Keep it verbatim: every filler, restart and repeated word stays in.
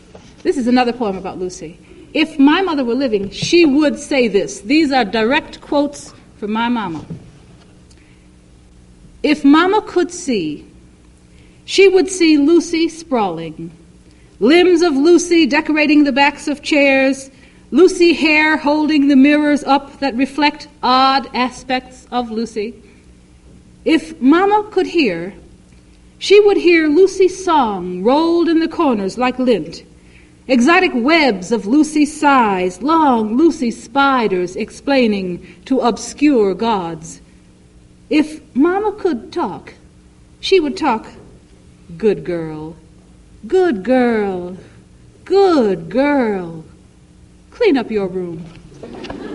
This is another poem about Lucy. If my mother were living, she would say this. These are direct quotes from my mama. If Mama could see, she would see Lucy sprawling, limbs of Lucy decorating the backs of chairs, Lucy hair holding the mirrors up that reflect odd aspects of Lucy. If Mama could hear, she would hear Lucy's song rolled in the corners like lint, exotic webs of Lucy's sighs, long Lucy spiders explaining to obscure gods. If Mama could talk, she would talk, good girl, good girl, good girl, clean up your room.